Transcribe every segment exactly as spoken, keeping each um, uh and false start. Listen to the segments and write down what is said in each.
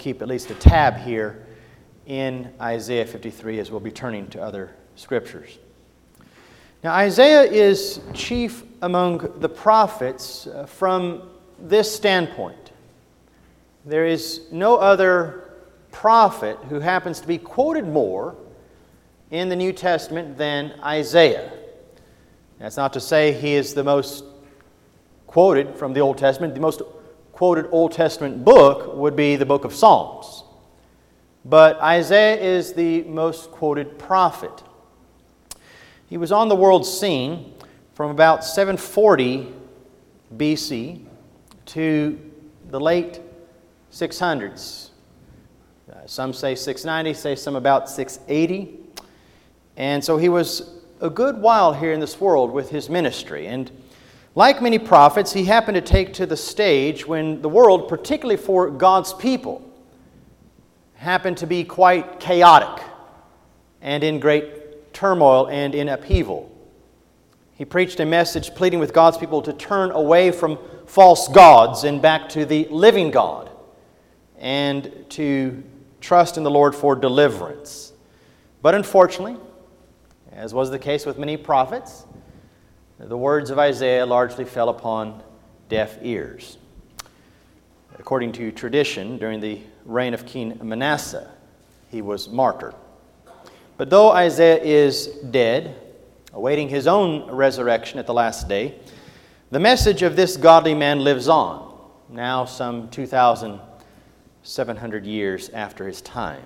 keep at least a tab here in Isaiah fifty-three as we'll be turning to other scriptures. Now, Isaiah is chief among the prophets uh, from this standpoint. There is no other prophet who happens to be quoted more in the New Testament than Isaiah. That's not to say he is the most quoted from the Old Testament. The most quoted Old Testament book would be the book of Psalms. But Isaiah is the most quoted prophet. He was on the world scene from about seven forty B C to the late six hundreds. Uh, some say six ninety, say some about six eighty. And so he was a good while here in this world with his ministry. And like many prophets, he happened to take to the stage when the world, particularly for God's people, happened to be quite chaotic and in great turmoil and in upheaval. He preached a message pleading with God's people to turn away from false gods and back to the living God and to trust in the Lord for deliverance. But unfortunately, as was the case with many prophets, the words of Isaiah largely fell upon deaf ears. According to tradition, during the reign of King Manasseh, he was martyred. But though Isaiah is dead, awaiting his own resurrection at the last day, the message of this godly man lives on, now some two thousand seven hundred years after his time.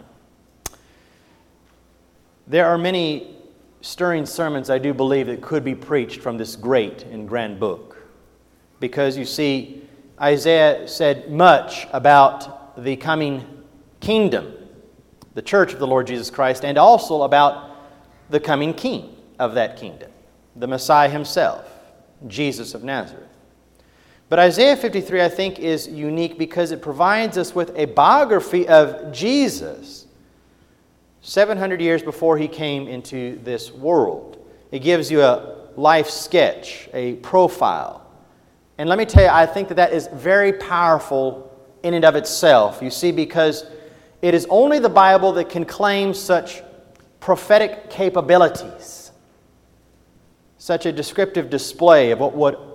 There are many stirring sermons, I do believe, that could be preached from this great and grand book. Because you see, Isaiah said much about the coming kingdom, the church of the Lord Jesus Christ, and also about the coming king of that kingdom, the Messiah himself, Jesus of Nazareth. But Isaiah fifty-three, I think, is unique because it provides us with a biography of Jesus seven hundred years before he came into this world. It gives you a life sketch, a profile. And let me tell you, I think that that is very powerful in and of itself. You see, because it is only the Bible that can claim such prophetic capabilities, such a descriptive display of what would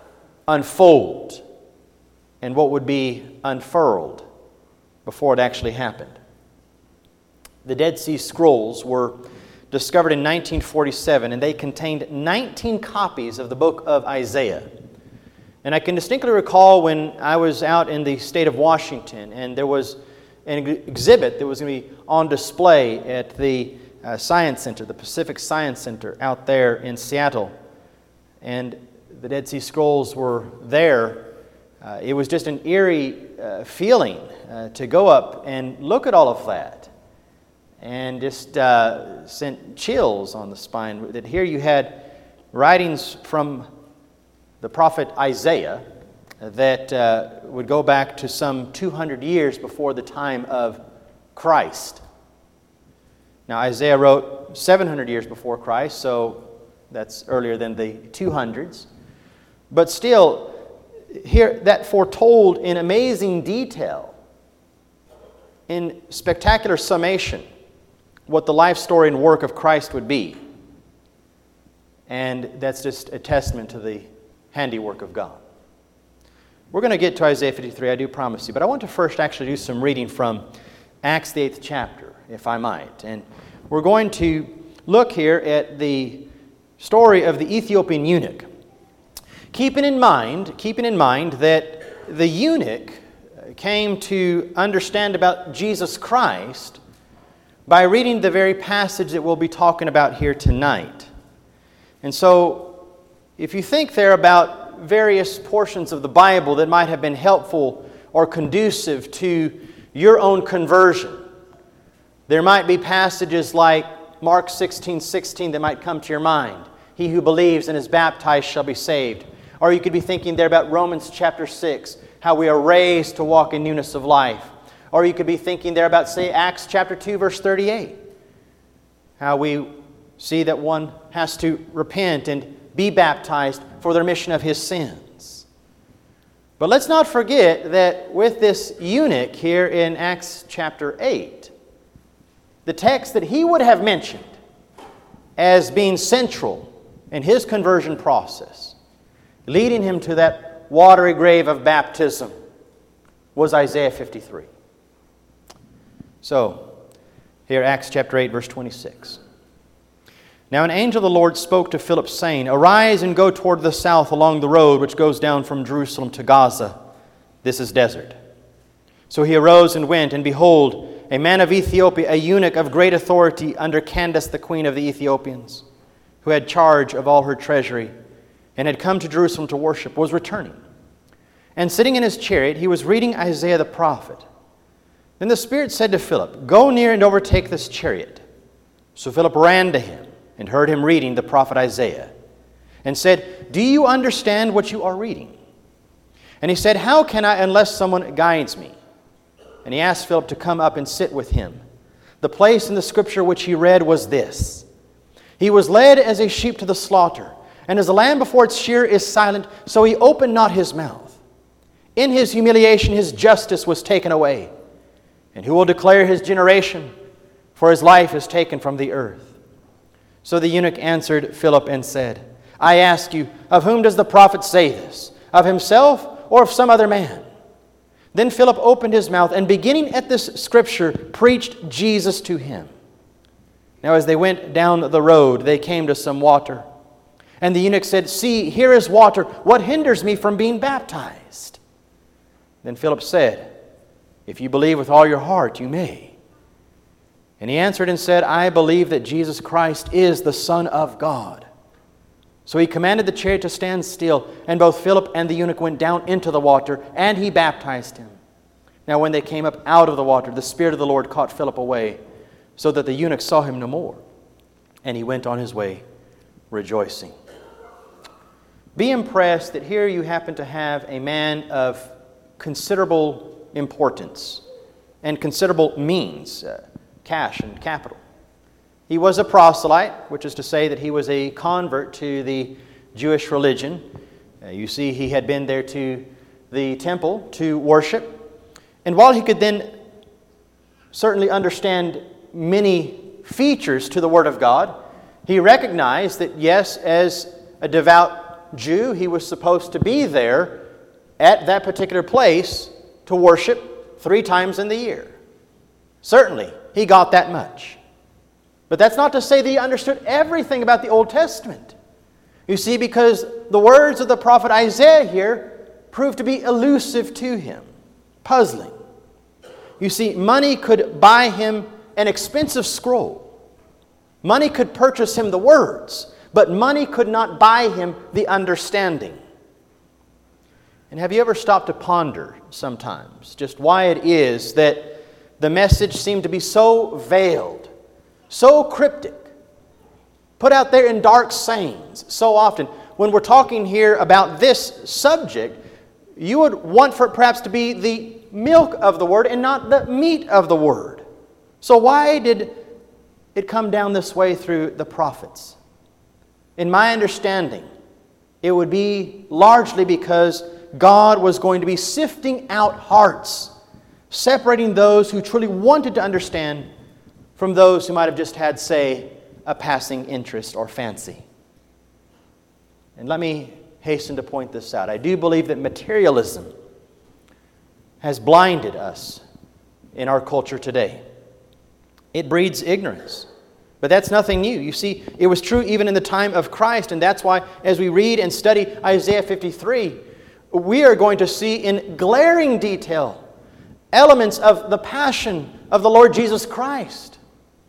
unfold and what would be unfurled before it actually happened. The Dead Sea Scrolls were discovered in nineteen forty-seven, and they contained nineteen copies of the book of Isaiah. And I can distinctly recall when I was out in the state of Washington, and there was an exhibit that was going to be on display at the uh, Science Center, the Pacific Science Center out there in Seattle. And the Dead Sea Scrolls were there. Uh, it was just an eerie uh, feeling uh, to go up and look at all of that. And just uh, sent chills on the spine. That here you had writings from the prophet Isaiah that uh, would go back to some two hundred years before the time of Christ. Now Isaiah wrote seven hundred years before Christ, so that's earlier than the two hundreds. But still, here that foretold in amazing detail, in spectacular summation, what the life story and work of Christ would be. And that's just a testament to the handiwork of God. We're going to get to Isaiah fifty-three, I do promise you, but I want to first actually do some reading from Acts the eighth chapter, if I might. And we're going to look here at the story of the Ethiopian eunuch. Keeping in mind, keeping in mind that the eunuch came to understand about Jesus Christ by reading the very passage that we'll be talking about here tonight. And so, if you think there about various portions of the Bible that might have been helpful or conducive to your own conversion, there might be passages like Mark sixteen sixteen that might come to your mind. He who believes and is baptized shall be saved. Or you could be thinking there about Romans chapter six, how we are raised to walk in newness of life. Or you could be thinking there about, say, Acts chapter two, verse thirty-eight. How we see that one has to repent and be baptized for the remission of his sins. But let's not forget that with this eunuch here in Acts chapter eight, the text that he would have mentioned as being central in his conversion process, leading him to that watery grave of baptism, was Isaiah fifty-three. So, here Acts chapter eight, verse twenty-six. Now an angel of the Lord spoke to Philip, saying, Arise and go toward the south along the road which goes down from Jerusalem to Gaza. This is desert. So he arose and went, and behold, a man of Ethiopia, a eunuch of great authority under Candace, the queen of the Ethiopians, who had charge of all her treasury, and had come to Jerusalem to worship, was returning. And sitting in his chariot, he was reading Isaiah the prophet. Then the Spirit said to Philip, Go near and overtake this chariot. So Philip ran to him, and heard him reading the prophet Isaiah, and said, Do you understand what you are reading? And he said, How can I unless someone guides me? And he asked Philip to come up and sit with him. The place in the scripture which he read was this: He was led as a sheep to the slaughter, and as a lamb before its shearer is silent, so he opened not his mouth. In his humiliation his justice was taken away. And who will declare his generation? For his life is taken from the earth. So the eunuch answered Philip and said, I ask you, of whom does the prophet say this? Of himself or of some other man? Then Philip opened his mouth, and beginning at this scripture, preached Jesus to him. Now as they went down the road, they came to some water. And the eunuch said, See, here is water. What hinders me from being baptized? Then Philip said, If you believe with all your heart, you may. And he answered and said, I believe that Jesus Christ is the Son of God. So he commanded the chariot to stand still, and both Philip and the eunuch went down into the water, and he baptized him. Now when they came up out of the water, the Spirit of the Lord caught Philip away, so that the eunuch saw him no more. And he went on his way, rejoicing. Be impressed that here you happen to have a man of considerable importance and considerable means, uh, cash and capital. He was a proselyte, which is to say that he was a convert to the Jewish religion. Uh, you see, he had been there to the temple to worship. And while he could then certainly understand many features to the Word of God, he recognized that, yes, as a devout Jew, he was supposed to be there at that particular place to worship three times in the year. Certainly, he got that much. But that's not to say that he understood everything about the Old Testament. You see, because the words of the prophet Isaiah here proved to be elusive to him, puzzling. You see, money could buy him an expensive scroll. Money could purchase him the words, but money could not buy him the understanding. And have you ever stopped to ponder sometimes just why it is that the message seemed to be so veiled, so cryptic, put out there in dark sayings so often? When we're talking here about this subject, you would want for it perhaps to be the milk of the Word and not the meat of the Word. So why did it come down this way through the prophets? In my understanding, it would be largely because God was going to be sifting out hearts, separating those who truly wanted to understand from those who might have just had, say, a passing interest or fancy. And let me hasten to point this out. I do believe that materialism has blinded us in our culture today. It breeds ignorance. But that's nothing new. You see, it was true even in the time of Christ, and that's why as we read and study Isaiah fifty-three, we are going to see in glaring detail elements of the passion of the Lord Jesus Christ.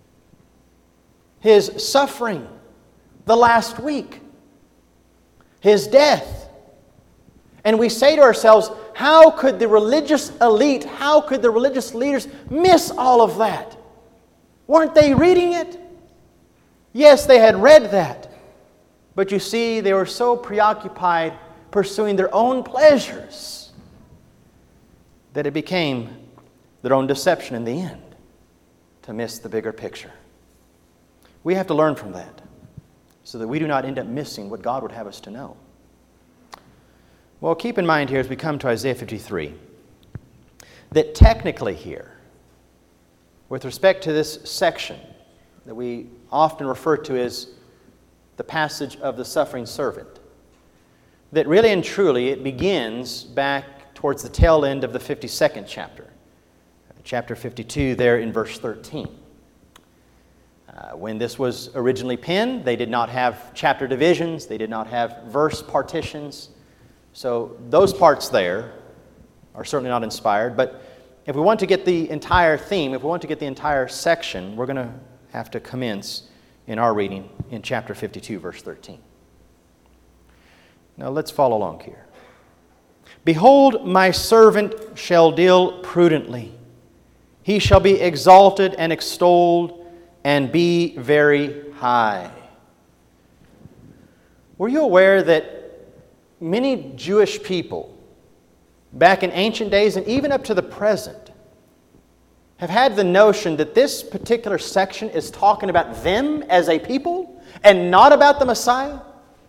His suffering the last week. His death. And we say to ourselves, how could the religious elite, how could the religious leaders miss all of that? Weren't they reading it? Yes, they had read that. But you see, they were so preoccupied pursuing their own pleasures that it became their own deception in the end to miss the bigger picture. We have to learn from that so that we do not end up missing what God would have us to know. Well, keep in mind here as we come to Isaiah fifty-three that technically here, with respect to this section that we often refer to as the passage of the suffering servant, that really and truly it begins back towards the tail end of the fifty-second chapter, chapter fifty-two there in verse thirteen. Uh, when this was originally penned, they did not have chapter divisions, they did not have verse partitions. So those parts there are certainly not inspired. But if we want to get the entire theme, if we want to get the entire section, we're going to have to commence in our reading in chapter fifty-two, verse thirteen. Now let's follow along here. Behold, my servant shall deal prudently. He shall be exalted and extolled and be very high. Were you aware that many Jewish people, back in ancient days and even up to the present, have had the notion that this particular section is talking about them as a people and not about the Messiah?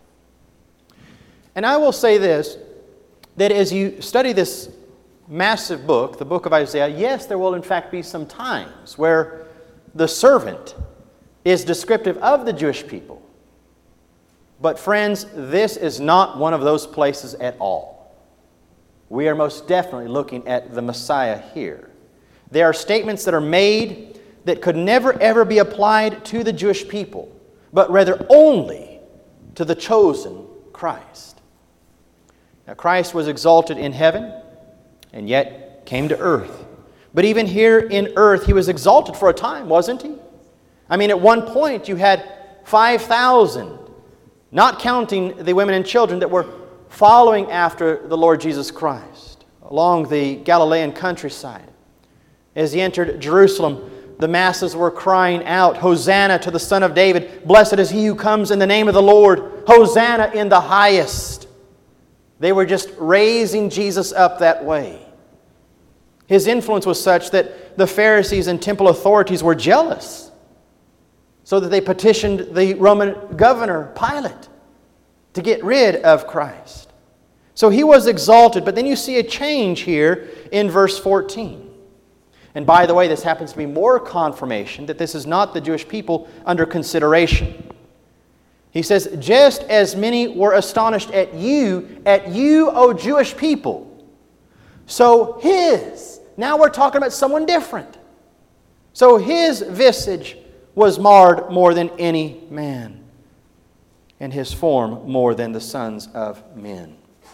And I will say this, that as you study this massive book, the book of Isaiah, yes, there will in fact be some times where the servant is descriptive of the Jewish people. But friends, this is not one of those places at all. We are most definitely looking at the Messiah here. There are statements that are made that could never ever be applied to the Jewish people, but rather only to the chosen Christ. Now, Christ was exalted in heaven and yet came to earth. But even here in earth, He was exalted for a time, wasn't He? I mean, at one point you had five thousand, not counting the women and children that were following after the Lord Jesus Christ along the Galilean countryside. As He entered Jerusalem, the masses were crying out, Hosanna to the Son of David. Blessed is He who comes in the name of the Lord. Hosanna in the highest. They were just raising Jesus up that way. His influence was such that the Pharisees and temple authorities were jealous, so that they petitioned the Roman governor, Pilate, to get rid of Christ. So He was exalted, but then you see a change here in verse fourteen. And by the way, this happens to be more confirmation that this is not the Jewish people under consideration. He says, just as many were astonished at you, at you, O Jewish people, so His, now we're talking about someone different. So His visage was marred more than any man, and His form more than the sons of men.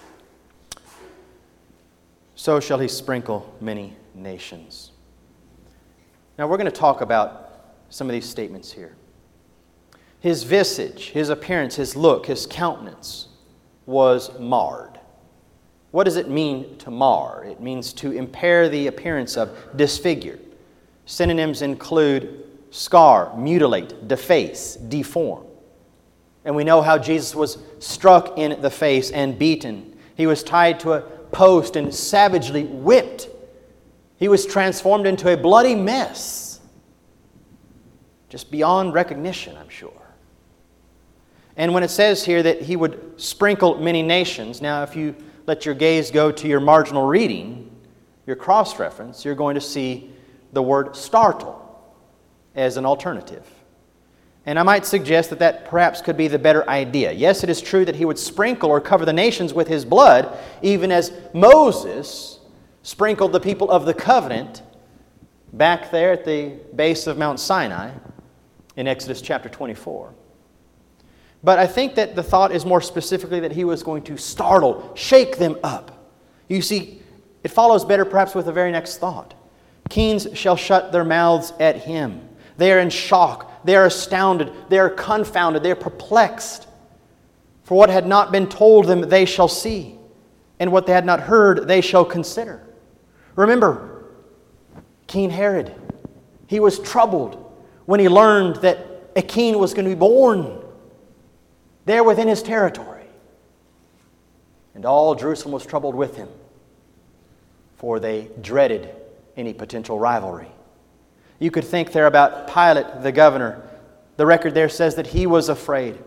So shall He sprinkle many nations. Now we're going to talk about some of these statements here. His visage, His appearance, His look, His countenance was marred. What does it mean to mar? It means to impair the appearance of, disfigure. Synonyms include scar, mutilate, deface, deform. And we know how Jesus was struck in the face and beaten. He was tied to a post and savagely whipped. He was transformed into a bloody mess. Just beyond recognition, I'm sure. And when it says here that He would sprinkle many nations, now if you let your gaze go to your marginal reading, your cross-reference, you're going to see the word startle as an alternative. And I might suggest that that perhaps could be the better idea. Yes, it is true that He would sprinkle or cover the nations with His blood, even as Moses sprinkled the people of the covenant back there at the base of Mount Sinai in Exodus chapter twenty-four. But I think that the thought is more specifically that He was going to startle, shake them up. You see, it follows better perhaps with the very next thought. Kings shall shut their mouths at Him. They are in shock. They are astounded. They are confounded. They are perplexed. For what had not been told them, they shall see. And what they had not heard, they shall consider. Remember, King Herod, he was troubled when he learned that a king was going to be born there within his territory. And all Jerusalem was troubled with him, for they dreaded any potential rivalry. You could think there about Pilate, the governor. The record there says that he was afraid.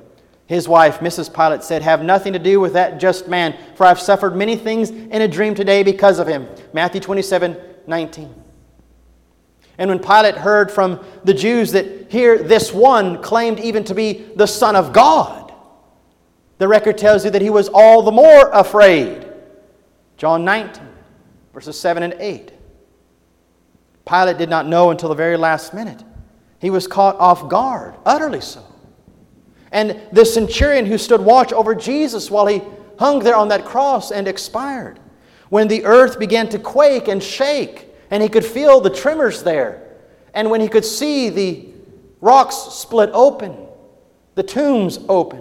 His wife, Missus Pilate, said, "Have nothing to do with that just man, for I've suffered many things in a dream today because of him." Matthew twenty-seven nineteen. And when Pilate heard from the Jews that here this one claimed even to be the Son of God, the record tells you that he was all the more afraid. John nineteen, verses seven and eight. Pilate did not know until the very last minute. He was caught off guard, utterly so. And the centurion who stood watch over Jesus while he hung there on that cross and expired, when the earth began to quake and shake, and he could feel the tremors there, and when he could see the rocks split open, the tombs open,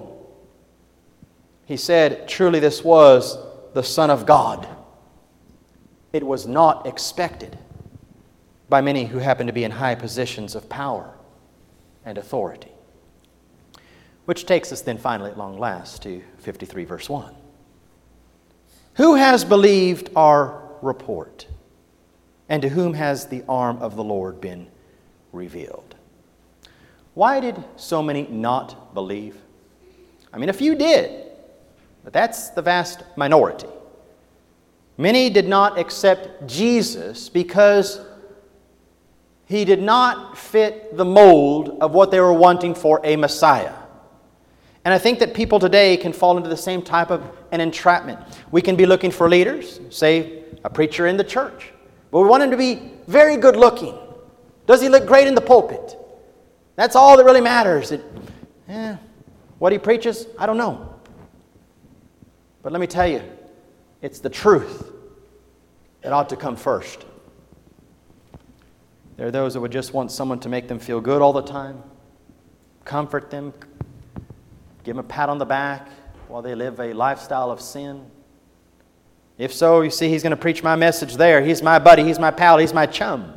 he said, "Truly this was the Son of God." It was not expected by many who happen to be in high positions of power and authority. Which takes us then finally at long last to fifty-three verse one. Who has believed our report? And to whom has the arm of the Lord been revealed? Why did so many not believe? I mean, a few did, but that's the vast minority. Many did not accept Jesus because He did not fit the mold of what they were wanting for a Messiah. And I think that people today can fall into the same type of an entrapment. We can be looking for leaders, say a preacher in the church, but we want him to be very good looking. Does he look great in the pulpit? That's all that really matters. It, eh, what he preaches, I don't know. But let me tell you, it's the truth that ought to come first. There are those that would just want someone to make them feel good all the time, comfort them, give them a pat on the back while they live a lifestyle of sin. If so, you see, he's going to preach my message there. He's my buddy, he's my pal, he's my chum.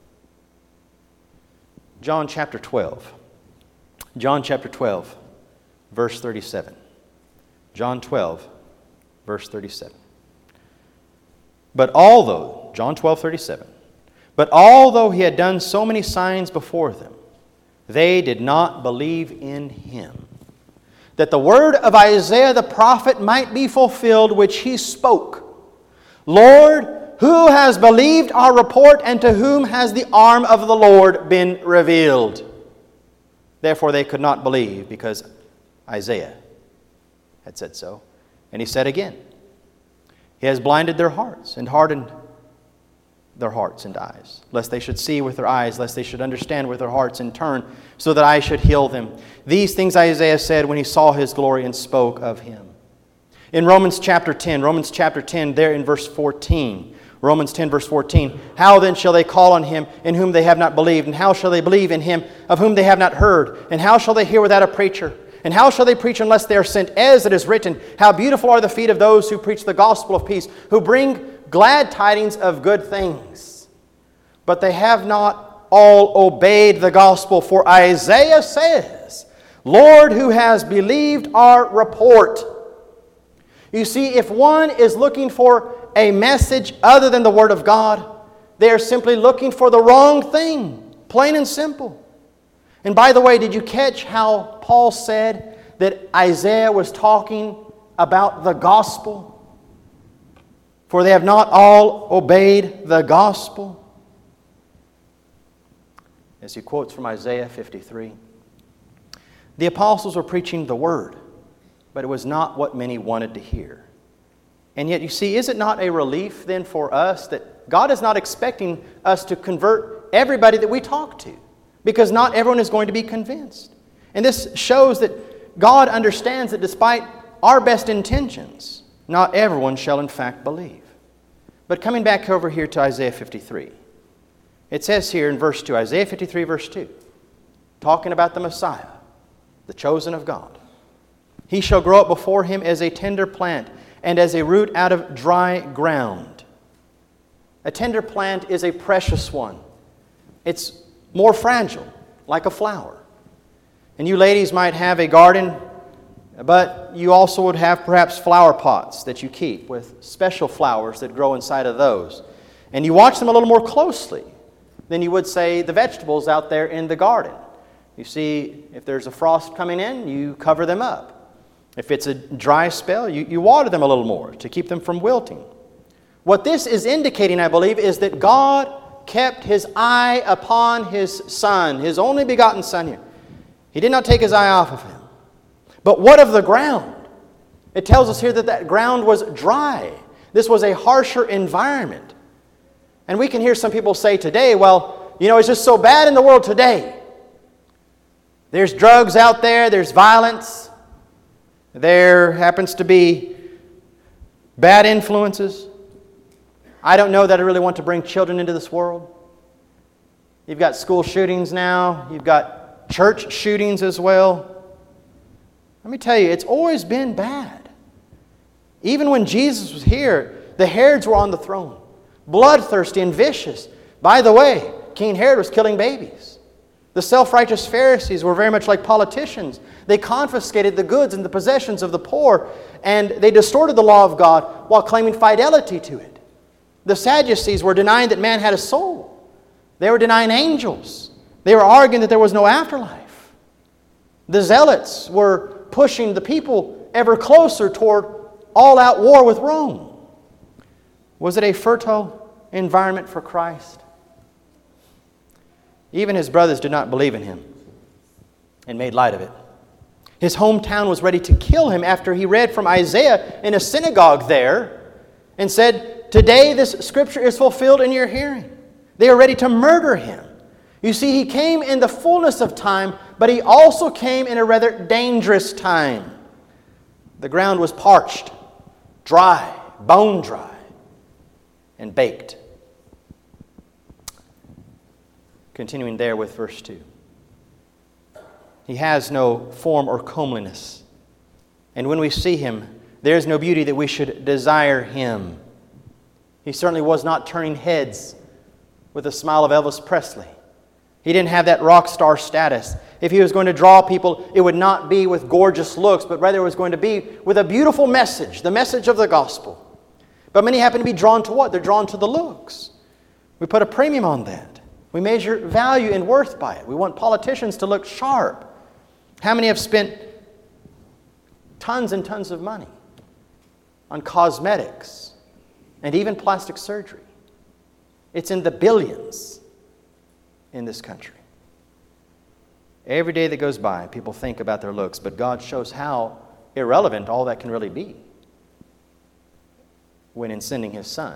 John chapter twelve. John chapter twelve, verse thirty-seven. John twelve, verse thirty-seven. But although, John twelve, thirty-seven, but although he had done so many signs before them, they did not believe in him, that the word of Isaiah the prophet might be fulfilled, which he spoke. Lord, who has believed our report, and to whom has the arm of the Lord been revealed? Therefore they could not believe, because Isaiah had said so. And he said again, He has blinded their hearts and hardened their hearts and eyes, lest they should see with their eyes, lest they should understand with their hearts and turn, so that I should heal them. These things Isaiah said when he saw his glory and spoke of him. In Romans chapter ten, Romans chapter ten, there in verse fourteen, Romans ten verse fourteen, how then shall they call on him in whom they have not believed? And how shall they believe in him of whom they have not heard? And how shall they hear without a preacher? And how shall they preach unless they are sent? As it is written, how beautiful are the feet of those who preach the gospel of peace, who bring glad tidings of good things. But they have not all obeyed the gospel. For Isaiah says, Lord, who has believed our report? You see, if one is looking for a message other than the Word of God, they are simply looking for the wrong thing, plain and simple. And by the way, did you catch how Paul said that Isaiah was talking about the gospel? For they have not all obeyed the gospel. As he quotes from Isaiah fifty-three, the apostles were preaching the word, but it was not what many wanted to hear. And yet, you see, is it not a relief then for us that God is not expecting us to convert everybody that we talk to? Because not everyone is going to be convinced. And this shows that God understands that despite our best intentions, not everyone shall in fact believe. But coming back over here to Isaiah fifty-three, it says here in verse two, Isaiah fifty-three verse two, talking about the Messiah, the chosen of God. He shall grow up before him as a tender plant and as a root out of dry ground. A tender plant is a precious one. It's more fragile, like a flower. And you ladies might have a garden, but you also would have perhaps flower pots that you keep with special flowers that grow inside of those. And you watch them a little more closely than you would, say, the vegetables out there in the garden. You see, if there's a frost coming in, you cover them up. If it's a dry spell, you, you water them a little more to keep them from wilting. What this is indicating, I believe, is that God kept His eye upon His Son, His only begotten Son here. He did not take His eye off of Him. But what of the ground? It tells us here that that ground was dry. This was a harsher environment. And we can hear some people say today, well, you know, it's just so bad in the world today. There's drugs out there, there's violence, there happens to be bad influences. I don't know that I really want to bring children into this world. You've got school shootings now, you've got church shootings as well. Let me tell you, it's always been bad. Even when Jesus was here, the Herods were on the throne, bloodthirsty and vicious. By the way, King Herod was killing babies. The self-righteous Pharisees were very much like politicians. They confiscated the goods and the possessions of the poor, and they distorted the law of God while claiming fidelity to it. The Sadducees were denying that man had a soul. They were denying angels. They were arguing that there was no afterlife. The Zealots were pushing the people ever closer toward all-out war with Rome. Was it a fertile environment for Christ? Even His brothers did not believe in Him and made light of it. His hometown was ready to kill Him after He read from Isaiah in a synagogue there and said, "Today this scripture is fulfilled in your hearing." They are ready to murder Him. You see, He came in the fullness of time, but He also came in a rather dangerous time. The ground was parched, dry, bone dry, and baked. Continuing there with verse two. He has no form or comeliness. And when we see Him, there is no beauty that we should desire Him. He certainly was not turning heads with the smile of Elvis Presley. He didn't have that rock star status. If He was going to draw people, it would not be with gorgeous looks, but rather it was going to be with a beautiful message, the message of the gospel. But many happen to be drawn to what? They're drawn to the looks. We put a premium on that. We measure value and worth by it. We want politicians to look sharp. How many have spent tons and tons of money on cosmetics and even plastic surgery? It's in the billions in this country. Every day that goes by, people think about their looks, but God shows how irrelevant all that can really be when in sending His Son,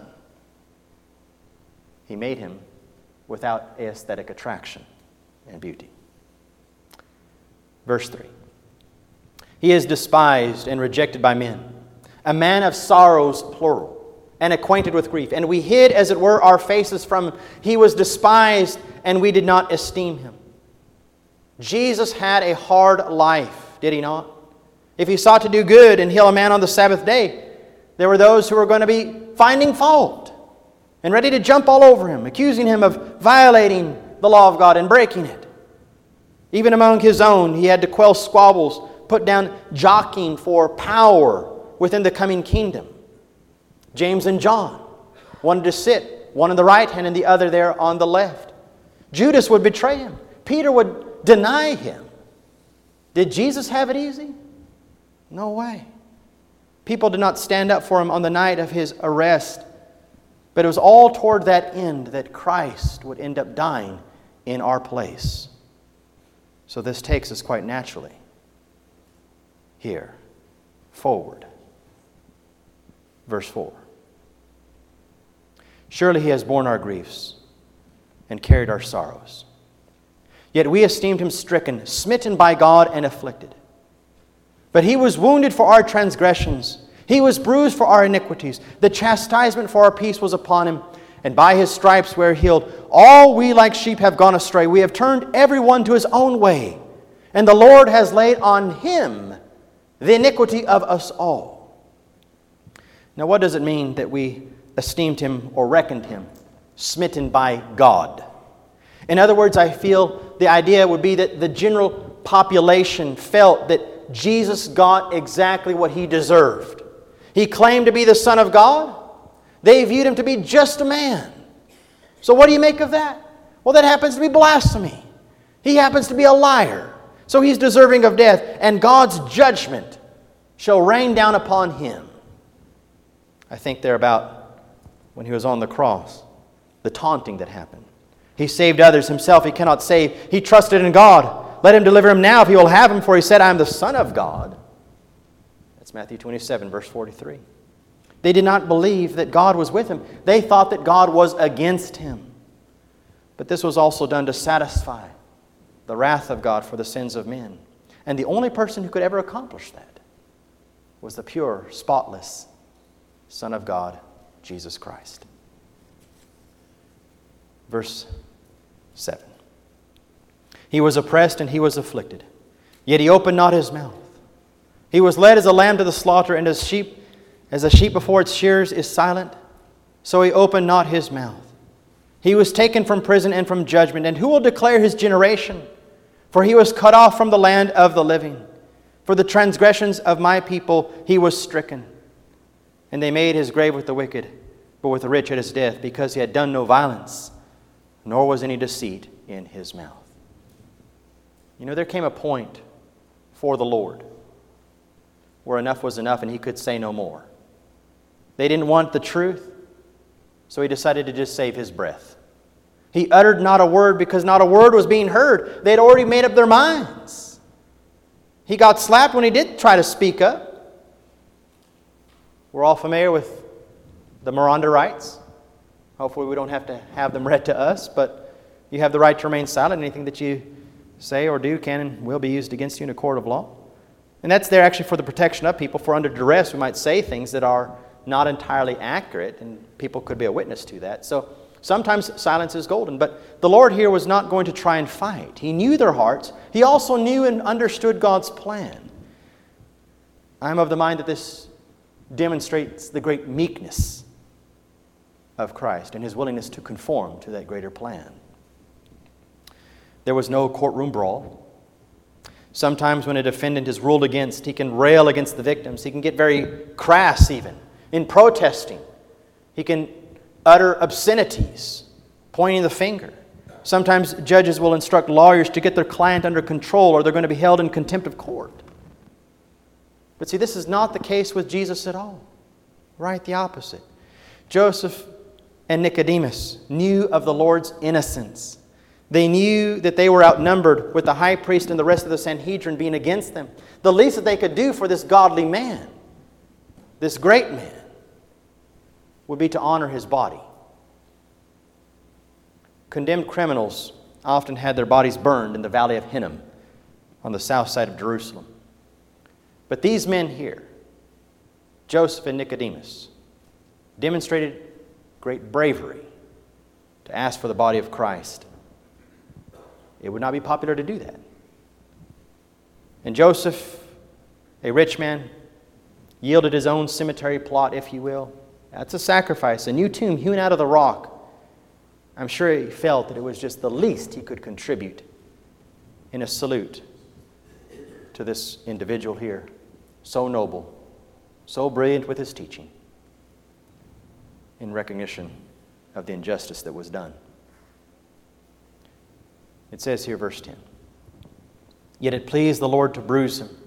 He made Him without aesthetic attraction and beauty. Verse three. He is despised and rejected by men, a man of sorrows, plural, and acquainted with grief. And we hid, as it were, our faces from Him. He was despised, and we did not esteem Him. Jesus had a hard life, did He not? If He sought to do good and heal a man on the Sabbath day, there were those who were going to be finding fault and ready to jump all over Him, accusing Him of violating the law of God and breaking it. Even among His own, He had to quell squabbles, put down jockeying for power within the coming kingdom. James and John wanted to sit, one on the right hand and the other there on the left. Judas would betray Him. Peter would deny Him. Did Jesus have it easy? No way. People did not stand up for Him on the night of His arrest. But it was all toward that end that Christ would end up dying in our place. So this takes us quite naturally here, forward. Verse four. Surely He has borne our griefs and carried our sorrows. Yet we esteemed Him stricken, smitten by God, and afflicted. But He was wounded for our transgressions. He was bruised for our iniquities. The chastisement for our peace was upon Him, and by His stripes we are healed. All we like sheep have gone astray. We have turned every one to his own way, and the Lord has laid on Him the iniquity of us all. Now, what does it mean that we esteemed Him or reckoned Him smitten by God? In other words, I feel the idea would be that the general population felt that Jesus got exactly what He deserved. He claimed to be the Son of God. They viewed Him to be just a man. So what do you make of that? Well, that happens to be blasphemy. He happens to be a liar. So He's deserving of death. And God's judgment shall rain down upon him. I think they're about when he was on the cross, the taunting that happened. He saved others, himself he cannot save. He trusted in God. Let him deliver him now if he will have him, for he said, I am the Son of God. That's Matthew twenty-seven, verse forty-three. They did not believe that God was with him. They thought that God was against him. But this was also done to satisfy the wrath of God for the sins of men. And the only person who could ever accomplish that was the pure, spotless Son of God, Jesus Christ. Verse seven. He was oppressed and he was afflicted, yet he opened not his mouth. He was led as a lamb to the slaughter, and as sheep, as a sheep before its shearers is silent, so he opened not his mouth. He was taken from prison and from judgment, and who will declare his generation? For he was cut off from the land of the living. For the transgressions of my people he was stricken. And they made his grave with the wicked, but with the rich at his death, because he had done no violence, nor was any deceit in his mouth. You know, there came a point for the Lord where enough was enough and he could say no more. They didn't want the truth, so he decided to just save his breath. He uttered not a word because not a word was being heard. They had already made up their minds. He got slapped when he did try to speak up. We're all familiar with the Miranda rights. Hopefully we don't have to have them read to us, but you have the right to remain silent. Anything that you say or do can and will be used against you in a court of law. And that's there actually for the protection of people. For under duress, we might say things that are not entirely accurate, and people could be a witness to that. So sometimes silence is golden. But the Lord here was not going to try and fight. He knew their hearts. He also knew and understood God's plan. I'm of the mind that this demonstrates the great meekness of Christ and his willingness to conform to that greater plan. There was no courtroom brawl. Sometimes when a defendant is ruled against, he can rail against the victims. He can get very crass even in protesting. He can utter obscenities, pointing the finger. Sometimes judges will instruct lawyers to get their client under control, or they're going to be held in contempt of court. But see, this is not the case with Jesus at all. Right the opposite. Joseph and Nicodemus knew of the Lord's innocence. They knew that they were outnumbered, with the high priest and the rest of the Sanhedrin being against them. The least that they could do for this godly man, this great man, would be to honor his body. Condemned criminals often had their bodies burned in the valley of Hinnom on the south side of Jerusalem. But these men here, Joseph and Nicodemus, demonstrated great bravery to ask for the body of Christ. It would not be popular to do that. And Joseph, a rich man, yielded his own cemetery plot, if you will. That's a sacrifice, a new tomb hewn out of the rock. I'm sure he felt that it was just the least he could contribute in a salute to this individual here, so noble, so brilliant with his teaching, in recognition of the injustice that was done. It says here, verse ten, yet it pleased the Lord to bruise him.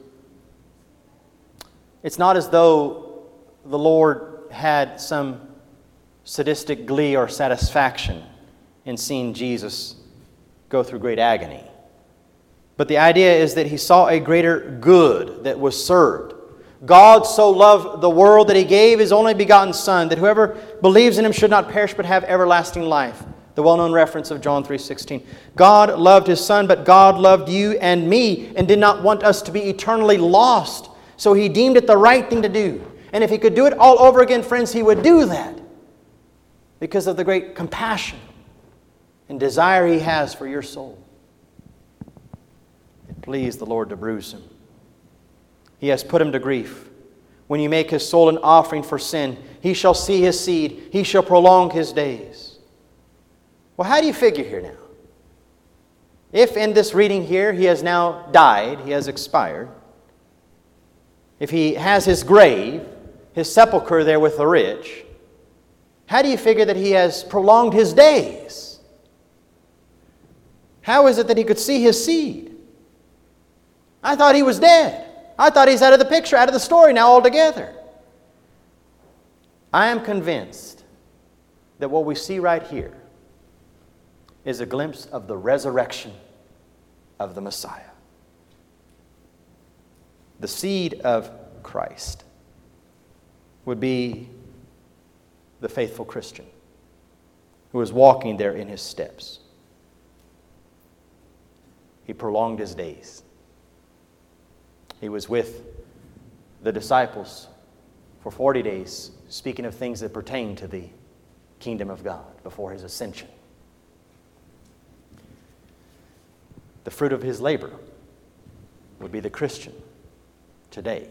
It's not as though the Lord had some sadistic glee or satisfaction in seeing Jesus go through great agony. But the idea is that he saw a greater good that was served. God so loved the world that he gave his only begotten Son, that whoever believes in him should not perish but have everlasting life. The well-known reference of John three sixteen. God loved his Son, but God loved you and me and did not want us to be eternally lost. So he deemed it the right thing to do. And if he could do it all over again, friends, he would do that because of the great compassion and desire he has for your soul. It pleased the Lord to bruise him. He has put him to grief. When you make his soul an offering for sin, he shall see his seed. He shall prolong his days. Well, how do you figure here now? If in this reading here he has now died, he has expired. If he has his grave, his sepulcher there with the rich, how do you figure that he has prolonged his days? How is it that he could see his seed? I thought he was dead. I thought he's out of the picture, out of the story now altogether. I am convinced that what we see right here is a glimpse of the resurrection of the Messiah. The seed of Christ would be the faithful Christian who is walking there in his steps. He prolonged his days. He was with the disciples for forty days, speaking of things that pertain to the kingdom of God before his ascension. The fruit of his labor would be the Christian today.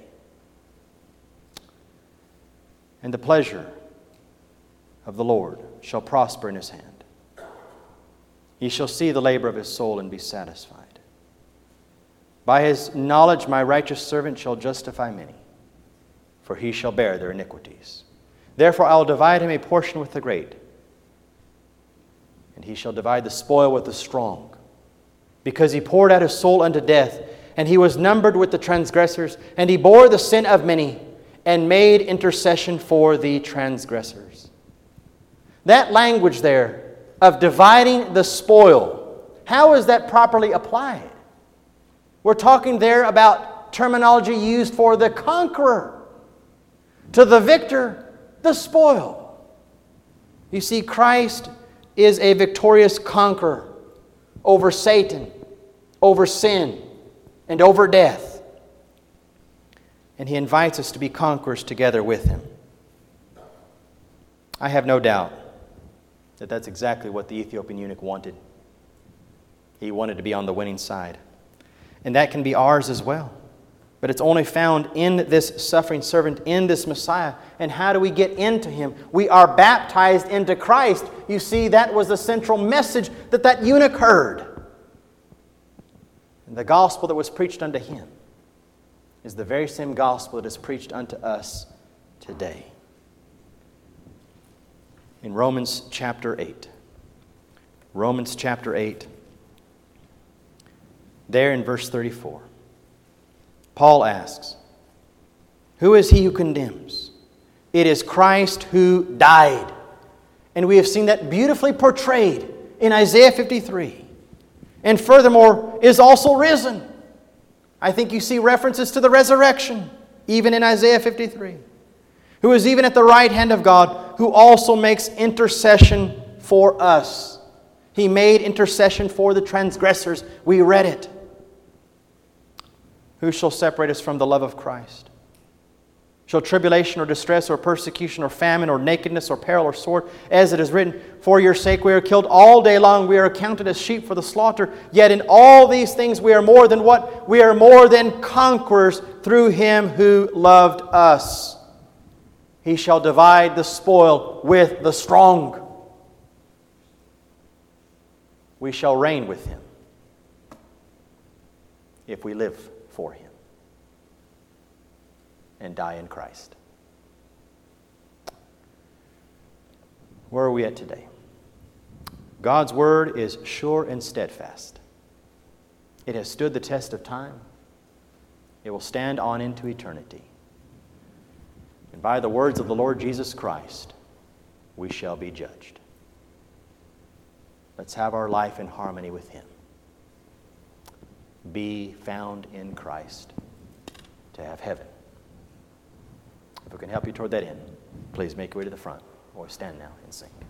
And the pleasure of the Lord shall prosper in his hand. He shall see the labor of his soul and be satisfied. By his knowledge my righteous servant shall justify many, for he shall bear their iniquities. Therefore I will divide him a portion with the great, and he shall divide the spoil with the strong, because he poured out his soul unto death, and he was numbered with the transgressors, and he bore the sin of many, and made intercession for the transgressors. That language there of dividing the spoil, how is that properly applied? We're talking there about terminology used for the conqueror. To the victor, the spoil. You see, Christ is a victorious conqueror over Satan, over sin, and over death. And he invites us to be conquerors together with him. I have no doubt that that's exactly what the Ethiopian eunuch wanted. He wanted to be on the winning side. And that can be ours as well. But it's only found in this suffering servant, in this Messiah. And how do we get into him? We are baptized into Christ. You see, that was the central message that that eunuch heard. And the gospel that was preached unto him is the very same gospel that is preached unto us today. In Romans chapter eight. Romans chapter eight. There in verse thirty-four. Paul asks, who is he who condemns? It is Christ who died. And we have seen that beautifully portrayed in Isaiah fifty-three. And furthermore, is also risen. I think you see references to the resurrection, even in Isaiah fifty-three. Who is even at the right hand of God, who also makes intercession for us. He made intercession for the transgressors. We read it. Who shall separate us from the love of Christ? Shall tribulation or distress or persecution or famine or nakedness or peril or sword, as it is written, for your sake we are killed all day long, we are accounted as sheep for the slaughter. Yet in all these things we are more than what? We are more than conquerors through him who loved us. He shall divide the spoil with the strong. We shall reign with him if we live for him and die in Christ. Where are we at today? God's word is sure and steadfast. It has stood the test of time. It will stand on into eternity. And by the words of the Lord Jesus Christ, we shall be judged. Let's have our life in harmony with him. Be found in Christ to have heaven. If we can help you toward that end, please make your way to the front or stand now and sing.